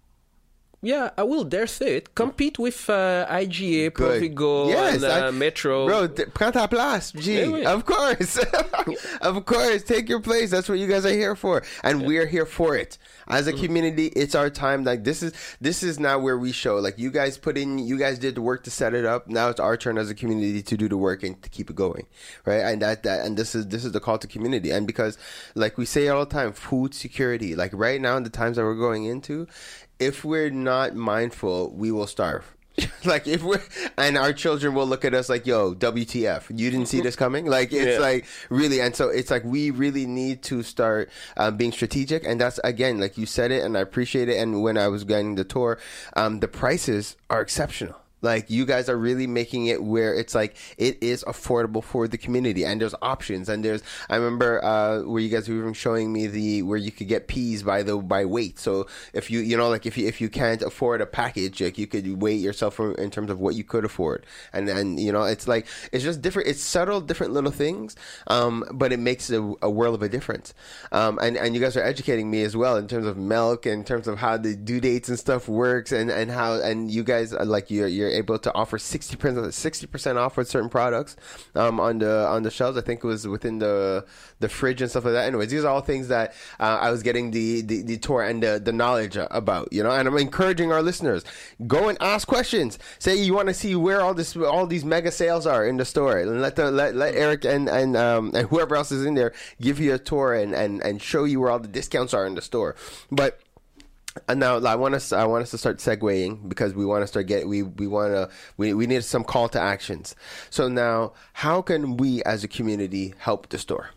yeah, I will dare say it, compete with uh, I G A, Good. Provigo, Yes, and uh, I- Metro. Bro, th- prends ta place, G. Yeah, oui. Of course. Of course. Take your place. That's what you guys are here for. And we're here for it. As a community, it's our time. Like, this is this is now where we show. Like, you guys put in, you guys did the work to set it up. Now it's our turn as a community to do the work and to keep it going. Right? And that, that and this is this is the call to community. And because, like we say all the time, food security. Like, right now in the times that we're going into, if we're not mindful, we will starve. Like, if we're, and our children will look at us like, yo, W T F, you didn't see this coming? Like, it's Yeah. like, really, and so it's like, we really need to start um, being strategic, and that's, again, like you said it, and I appreciate it, and when I was getting the tour, um, the prices are exceptional. Like, you guys are really making it where it's like it is affordable for the community, and there's options, and there's. I remember uh, where you guys were even showing me the where you could get peas by the by weight. So if you you know like if you if you can't afford a package, like, you could weight yourself for, in terms of what you could afford, and then you know it's like it's just different. It's subtle, different little things, um, but it makes a, a world of a difference. Um, and and you guys are educating me as well in terms of milk, in terms of how the due dates and stuff works, and and how and you guys are like you're you're able to offer sixty percent sixty percent off with certain products um, on the on the shelves. I think it was within the the fridge and stuff like that. Anyways, these are all things that uh, I was getting the, the, the tour and the, the knowledge about, you know, and I'm encouraging our listeners, go and ask questions. Say you want to see where all this all these mega sales are in the store, and let the let, let Eric and and um, and whoever else is in there give you a tour and, and, and show you where all the discounts are in the store. But And now I want us. I want us to start segueing, because we want to start get. We we want to. We we need some call to actions. So now, how can we as a community help the store?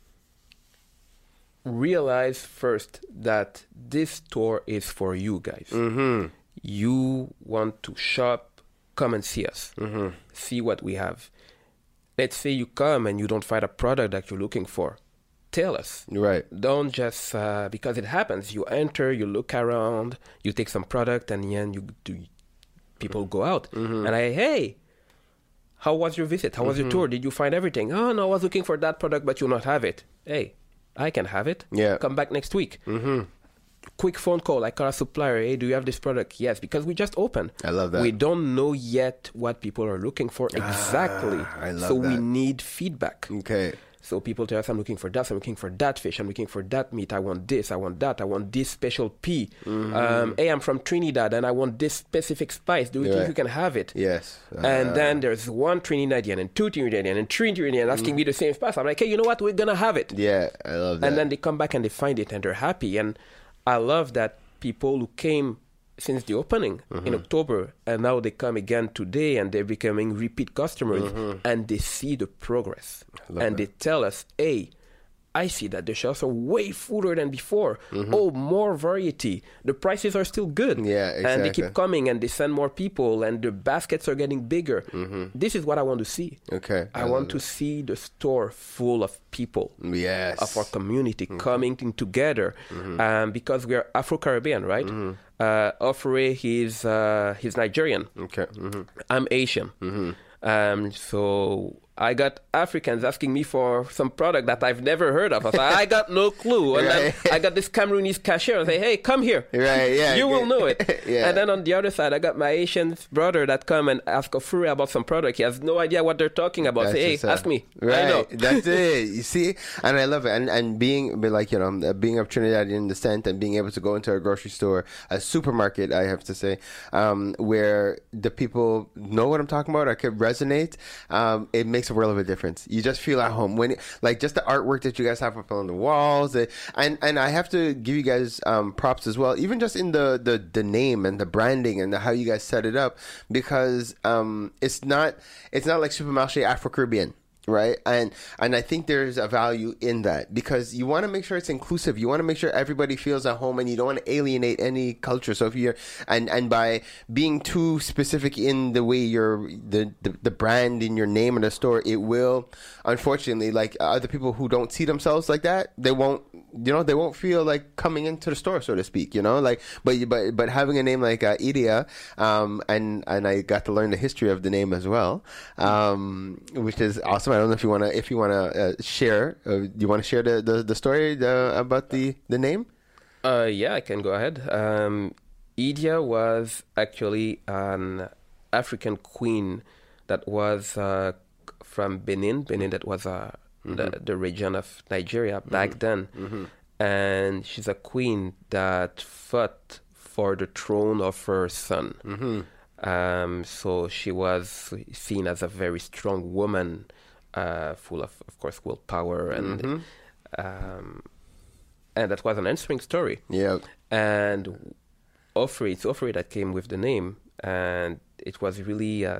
Realize first that this store is for you guys. Mm-hmm. You want to shop, come and see us. Mm-hmm. See what we have. Let's say you come and you don't find a product that you're looking for. Tell us. Right. Don't just, uh, because it happens. You enter, you look around, you take some product, and then you do. People go out. Mm-hmm. And I, hey, how was your visit? How was your tour? Did you find everything? Oh, no, I was looking for that product, but you not have it. Hey, I can have it. Yeah. Come back next week. Mm-hmm. Quick phone call. I call a supplier. Hey, do you have this product? Yes, because we just opened. I love that. We don't know yet what people are looking for exactly. Ah, I love so we that. need feedback. Okay. So people tell us, I'm looking for that, I'm looking for that fish, I'm looking for that meat, I want this, I want that, I want this special pea. Mm-hmm. Um, hey, I'm from Trinidad and I want this specific spice. Do you think Right. you can have it? Yes. And Uh, then there's one Trinidadian and two Trinidadian and three Trinidadian asking me the same spice. I'm like, hey, you know what? We're going to have it. Yeah, I love that. And then they come back and they find it and they're happy. And I love that people who came since the opening Mm-hmm. in October, and now they come again today and they're becoming repeat customers, and they see the progress. love And that. they tell us, hey, I see that the shelves are way fuller than before. Oh, more variety. The prices are still good. Yeah, And they exactly. keep coming and they send more people and the baskets are getting bigger. This is what I want to see. Okay, I, I want love to it. see the store full of people Yes. of our community coming in together, um, because we are Afro-Caribbean, right? Uh, Offray, he's uh, he's Nigerian. Okay. Mm-hmm. I'm Asian. Um, so I got Africans asking me for some product that I've never heard of. I was like, I got no clue. And Right. then I got this Cameroonese cashier. I say, hey, come here. Right, yeah. You will know it. Yeah. And then on the other side, I got my Asian brother that come and ask Ofuri about some product. He has no idea what they're talking about. That's Say, hey, what's up. ask me. Right, I know. that's it. You see, and I love it. And and being but like you know, being of Trinidadian descent and being able to go into a grocery store, a supermarket, I have to say, um, where the people know what I'm talking about, I could resonate. Um, it makes a world of a difference. You just feel at home when, like, just the artwork that you guys have up on the walls, uh, and and I have to give you guys um, props as well, even just in the the the name and the branding and the, how you guys set it up, because um, it's not it's not like Supermarché Afro-Caribbean. Right. And and I think there's a value in that, because you want to make sure it's inclusive. You want to make sure everybody feels at home, and you don't want to alienate any culture. So if you're and, and by being too specific in the way you're the, the, the brand in your name in the store, it will, unfortunately, like other people who don't see themselves like that, they won't, you know, they won't feel like coming into the store, so to speak, you know, like, but but but having a name like uh, Idia, um, and and I got to learn the history of the name as well, um, which is awesome. I don't know if you wanna if you wanna uh, share. Uh, you want to share the, the, the story the, about the, the name? Uh, yeah, I can go ahead. Um, Idia was actually an African queen that was uh, from Benin. Benin, that was uh, mm-hmm. the, the region of Nigeria back mm-hmm. then. Mm-hmm. And she's a queen that fought for the throne of her son. Mm-hmm. Um, so she was seen as a very strong woman, uh, full of, of course, willpower, and mm-hmm. um, and that was an answering story. Yeah. And Ofri, it's Ofri that came with the name, and it was really uh,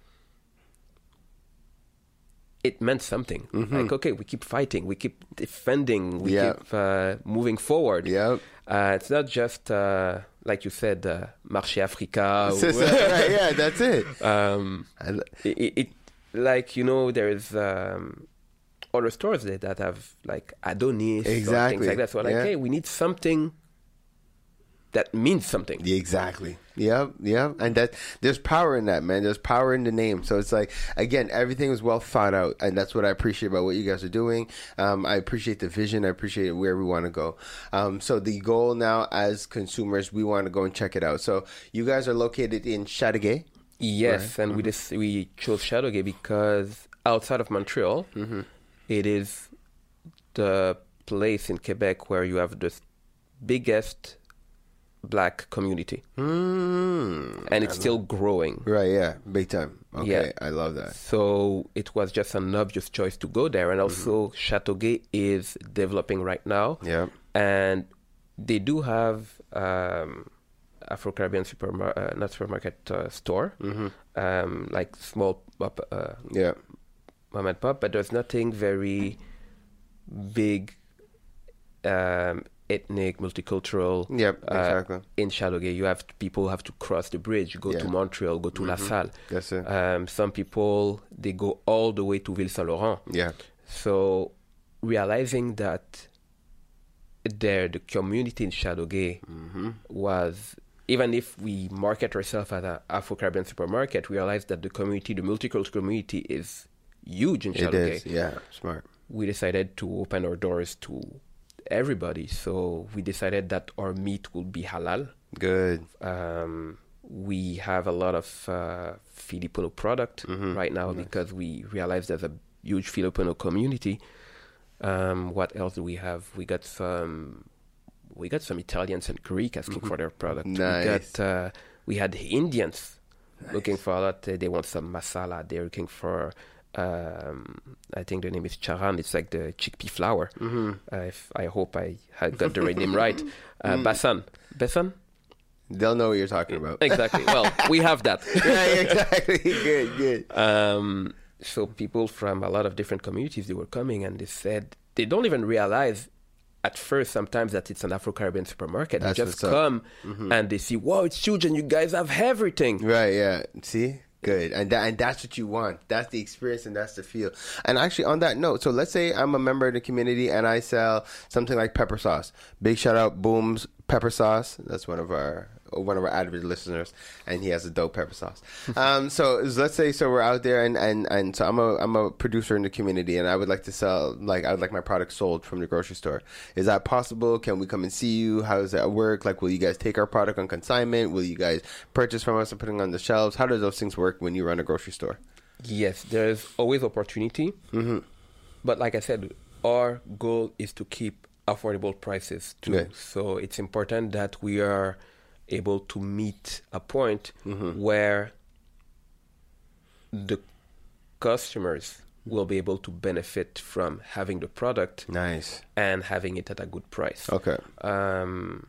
it meant something. Mm-hmm. Like, okay, we keep fighting, we keep defending, we yeah. keep uh, moving forward. Yeah. Uh, it's not just uh, like you said, uh, Marché Africa. Right, yeah, that's it. Um, it, it, like, you know, there's um, other stores that, that have like Adonis exactly. or things like that. So like, yeah. hey, we need something that means something. Exactly. Yeah, yeah. And that there's power in that, man. There's power in the name. So it's like, again, everything is well thought out. And that's what I appreciate about what you guys are doing. Um, I appreciate the vision. I appreciate where we want to go. Um, so the goal now as consumers, we want to go and check it out. So you guys are located in Chateauguay? Yes, right. and mm-hmm. we just, we chose Chateauguay because outside of Montreal, mm-hmm. it is the place in Quebec where you have the biggest Black community, mm, and it's still growing. Right, yeah, big time. Okay, yeah. I love that. So it was just an obvious choice to go there, and also mm-hmm. Chateauguay is developing right now. Yeah, and they do have um, Afro-Caribbean supermarket, uh, not supermarket uh, store, mm-hmm. um, like small pop, uh, yeah, mom and pop, but there's nothing very big. Um, ethnic, multicultural. Yep, exactly. Uh, in Chateauguay, you have people have to cross the bridge, go yeah. to Montreal, go to mm-hmm. La Salle. That's it. Um, some people, they go all the way to Ville Saint Laurent. Yeah. So realizing that there, the community in Chateauguay mm-hmm. was, even if we market ourselves as an Afro-Caribbean supermarket, we realized that the community, the multicultural community, is huge in Chateauguay. It is, yeah, smart. We decided to open our doors to everybody, so we decided that our meat will be halal. Good. Um, we have a lot of uh, Filipino product mm-hmm. right now nice. Because we realized there's a huge Filipino community. Um, what else do we have? We got some. We got some Italians and Greek asking mm-hmm. for their product. Nice. We got. Uh, we had Indians nice. Looking for a lot. They want some masala. They're looking for. Um, I think the name is charan. It's like the chickpea flour. Mm-hmm. Uh, if I hope I had got the right name right. Uh, mm. Basan. Basan? They'll know what you're talking about. Exactly. Well, we have that. Yeah, exactly. Good, good. Um, so people from a lot of different communities, they were coming and they said, they don't even realize at first sometimes that it's an Afro-Caribbean supermarket. That's they just come mm-hmm. and they see, wow, it's huge and you guys have everything. Right, yeah. See? Good. And that, and that's what you want. That's the experience and that's the feel. And actually on that note, so let's say I'm a member of the community and I sell something like pepper sauce. Big shout out Boom's Pepper Sauce. That's one of our one of our avid listeners, and he has a dope pepper sauce. um, so let's say so we're out there, and, and, and so I'm a I'm a producer in the community, and I would like to sell like I would like my product sold from the grocery store. Is that possible? Can we come and see you? How does that work? Like, will you guys take our product on consignment? Will you guys purchase from us and put it on the shelves? How does those things work when you run a grocery store? Yes, there's always opportunity. Mm-hmm. But like I said, our goal is to keep affordable prices too. Yeah. So it's important that we are able to meet a point Mm-hmm. where the customers will be able to benefit from having the product Nice. and having it at a good price. Okay. Um,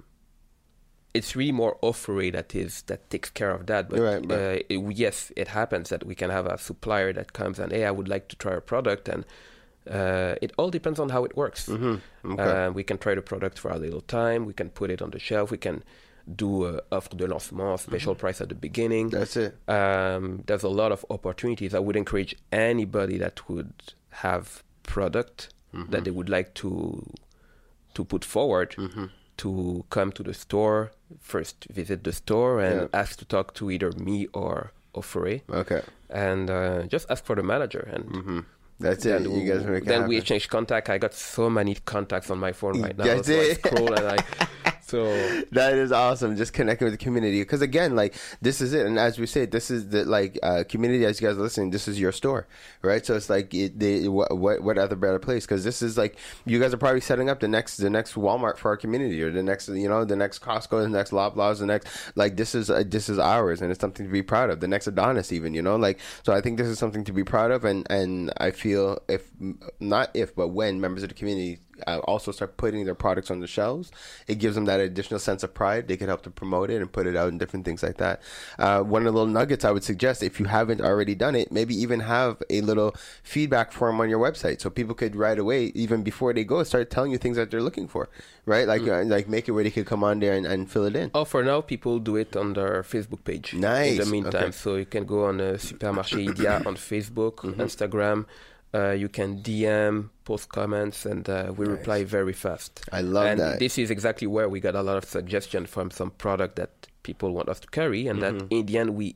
it's really more Offeray that is that takes care of that. But Right, right. Uh, it, yes, it happens that we can have a supplier that comes and, hey, I would like to try a product, and uh, it all depends on how it works. Mm-hmm. Okay. Uh, we can try the product for a little time. We can put it on the shelf. We can do a offre de lancement, special Mm-hmm. price at the beginning. That's it. Um, there's a lot of opportunities. I would encourage anybody that would have product Mm-hmm. that they would like to to put forward Mm-hmm. to come to the store, first visit the store and Yeah. ask to talk to either me or Offeray, Okay. and uh, just ask for the manager. And Mm-hmm. That's it. then, You guys make it then we happen. exchange contact. I got so many contacts on my phone right now. That's so I it. scroll and I so That is awesome. Just connecting with the community, because again, like, this is it. And as we say, this is the like uh, community. As you guys are listening, this is your store, right? So it's like, it, they, what, what what other better place? Because this is like, you guys are probably setting up the next the next Walmart for our community, or the next you know the next Costco, the next Loblaws, the next like this is uh, this is ours, and it's something to be proud of. The next Adonis, even you know, like so. I think this is something to be proud of, and and I feel if not if but when members of the community Uh, also start putting their products on the shelves, it gives them that additional sense of pride. They can help to promote it and put it out and different things like that. Uh, one of the little nuggets I would suggest, if you haven't already done it, maybe even have a little feedback form on your website, so people could right away, even before they go, start telling you things that they're looking for, right? Like uh, like make it where they could come on there and, and fill it in. Oh, for now, people do it on their Facebook page. Nice. In the meantime, Okay. so you can go on uh, Supermarché Idia on Facebook, Mm-hmm. Instagram. Uh, you can D M, post comments, and uh, we Nice. reply very fast. I love and that. this is exactly where we got a lot of suggestions from some product that people want us to carry, and Mm-hmm. that in the end we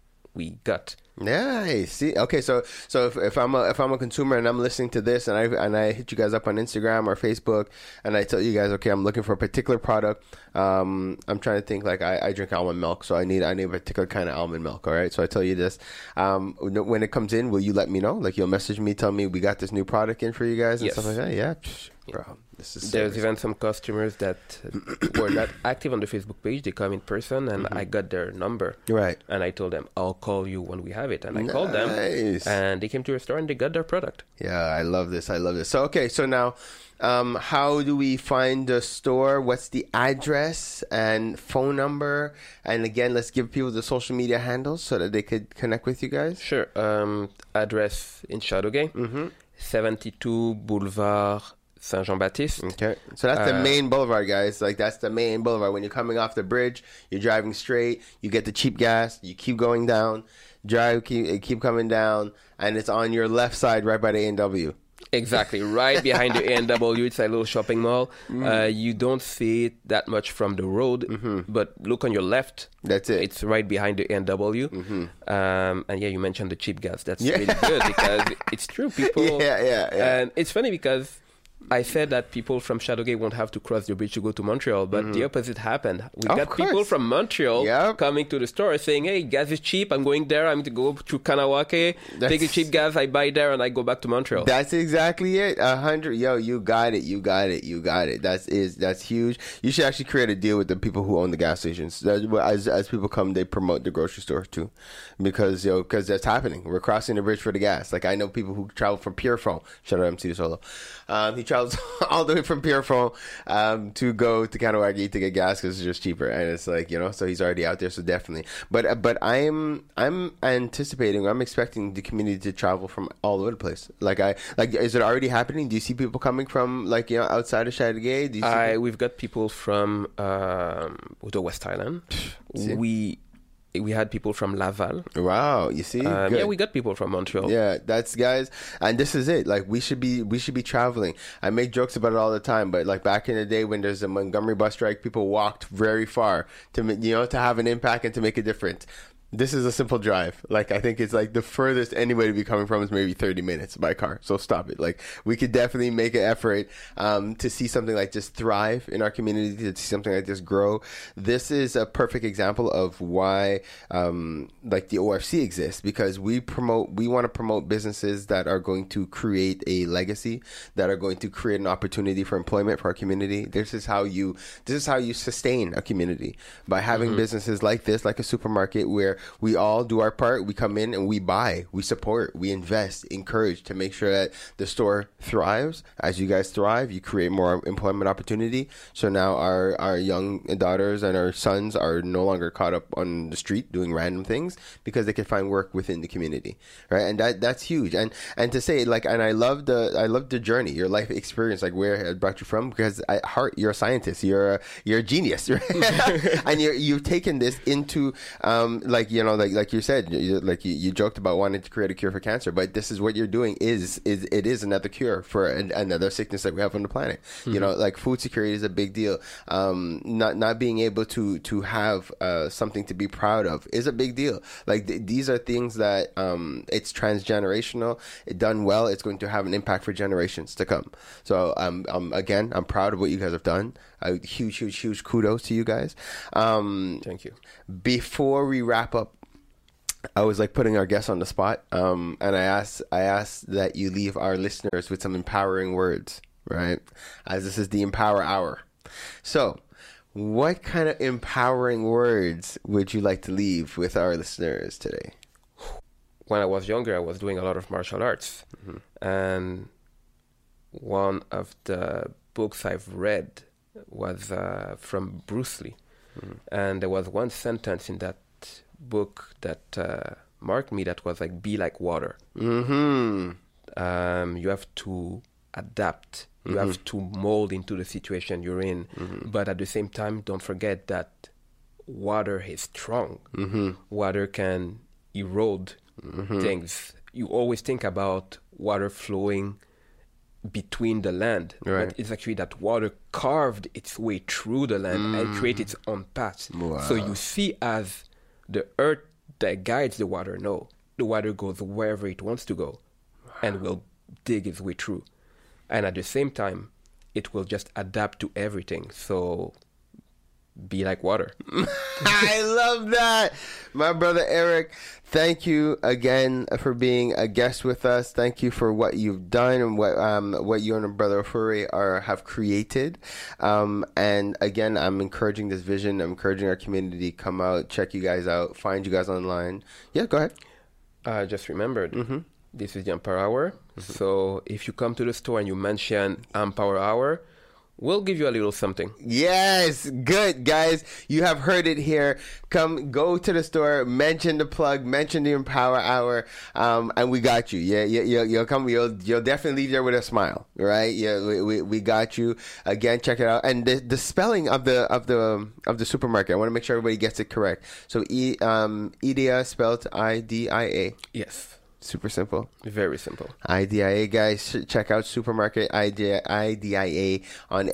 we got. Nice. See, okay, so so if, if I'm a if I'm a consumer and I'm listening to this and I and I hit you guys up on Instagram or Facebook and I tell you guys, okay, I'm looking for a particular product. Um, I'm trying to think like I, I drink almond milk, so I need I need a particular kind of almond milk. All right, so I tell you this. Um, when it comes in, will you let me know? Like you'll message me, tell me we got this new product in for you guys and Yes. stuff like that. Yeah, Psh, bro, this is There's serious. even some customers that were not active on the Facebook page. They come in person, and Mm-hmm. I got their number. Right. And I told them, I'll call you when we have it. And I called them, Nice. and they came to the store and they got their product. Yeah, I love this. I love this. So, okay, so now, um, how do we find the store? What's the address and phone number? And again, let's give people the social media handles so that they could connect with you guys. Sure. Um, address in Châteauguay, Mm-hmm. seventy-two Boulevard Saint-Jean-Baptiste. Okay, so that's the Uh, main boulevard, guys. Like that's the main boulevard. When you're coming off the bridge, you're driving straight. You get the cheap gas. You keep going down. Drive, keep keep coming down, and it's on your left side, right by the A and W. Exactly, right behind the A and W. It's a little shopping mall. Mm-hmm. Uh, you don't see it that much from the road, but look on your left. That's it. It's right behind the A and W. Um, and yeah, you mentioned the cheap gas. That's Yeah. really good because it's true. People. Yeah, yeah, yeah. And it's funny because I said that people from Châteauguay won't have to cross the bridge to go to Montreal, but the opposite happened. We Of got people course. from Montreal Yep. coming to the store saying, hey, gas is cheap. I'm going there. I'm going to go to Kanawake, That's- take a cheap gas. I buy there and I go back to Montreal. That's exactly it. A hundred. Yo, you got it. You got it. You got it. That's is that's huge. You should actually create a deal with the people who own the gas stations. That's what- As as people come, they promote the grocery store too, because yo, because that's happening. We're crossing the bridge for the gas. Like I know people who travel from Pierrefonds. Shout out M C Solo. Um, he travels all the way from Pierrefonds um, to go to Kanawagi to get gas because it's just cheaper, and it's like you know. So he's already out there. So definitely. But uh, but I'm I'm anticipating. I'm expecting the community to travel from all over the place. Like I like. Is it already happening? Do you see people coming from like you know outside of Châteauguay? Do you see I we've got people from um, the West Island. See? We we had people from Laval. Wow, you see, Um, Good. yeah, we got people from Montreal. Yeah, that's guys, and this is it. Like we should be, we should be traveling. I make jokes about it all the time, but like back in the day when there's a Montgomery bus strike, people walked very far to, ma- you know, to have an impact and to make a difference. This is a simple drive. Like I think it's like the furthest anybody be coming from is maybe thirty minutes by car. So stop it. Like we could definitely make an effort um, to see something like this thrive in our community, to see something like this grow. This is a perfect example of why um, like the O F C exists, because we promote, we want to promote businesses that are going to create a legacy, that are going to create an opportunity for employment for our community. This is how you, this is how you sustain a community, by having mm-hmm. businesses like this, like a supermarket, where we all do our part. We come in and we buy, we support, we invest, encourage to make sure that the store thrives. As you guys thrive, you create more employment opportunity. So now our, our young daughters and our sons are no longer caught up on the street doing random things, because they can find work within the community, right? And that that's huge. And and to say like, and I love the I love the journey, your life experience, like where it brought you from, because at heart you're a scientist, you're a, you're a genius, right? And you're you've taken this into um like. You know, like like you said, you, like you, you joked about wanting to create a cure for cancer, but this is what you're doing. Is is it is another cure for an, another sickness that we have on the planet. Mm-hmm. You know, like food security is a big deal. Um, not not being able to to have uh, something to be proud of is a big deal. Like th- these are things that um, it's transgenerational. It done well, it's going to have an impact for generations to come. So um, um again, I'm proud of what you guys have done. A huge, huge, huge kudos to you guys. Um, Thank you. Before we wrap up, I was like putting our guests on the spot, um, and I asked, I asked that you leave our listeners with some empowering words, right? As this is the Empower Hour. So, what kind of empowering words would you like to leave with our listeners today? When I was younger, I was doing a lot of martial arts, mm-hmm. and one of the books I've read was uh, from Bruce Lee, mm-hmm. and there was one sentence in that book that uh, marked me, that was like, be like water. Mm-hmm. Um, you have to adapt, you mm-hmm. have to mold into the situation you're in, mm-hmm. but at the same time, don't forget that water is strong. Mm-hmm. Water can erode mm-hmm. things. You always think about water flowing between the land, right. but it's actually that water carved its way through the land mm. and created its own path. Wow. So you see, as the earth that guides the water, no, the water goes wherever it wants to go, wow. and will dig its way through. And at the same time, it will just adapt to everything. So be like water. I love that. My brother Eric, thank you again for being a guest with us. Thank you for what you've done and what um what you and your brother Ofori are have created. Um and again, I'm encouraging this vision. I'm encouraging our community, come out, check you guys out, find you guys online. Yeah, go ahead. I just remembered. Mm-hmm. This is the Empower Hour. Mm-hmm. So if you come to the store and you mention Empower Hour, we'll give you a little something. Yes, good, guys. You have heard it here. Come, go to the store, mention the plug, mention the Empower Hour, um, and we got you. Yeah, yeah, you'll, you'll come. You'll, you'll definitely leave there with a smile, right? Yeah, we, we, we got you. Again, check it out. And the, the spelling of the of the of the supermarket, I want to make sure everybody gets it correct. So, e um, Idea spelled I D I A. Yes. Super simple. Very simple. I D I A, guys. Check out Supermarket I D I A on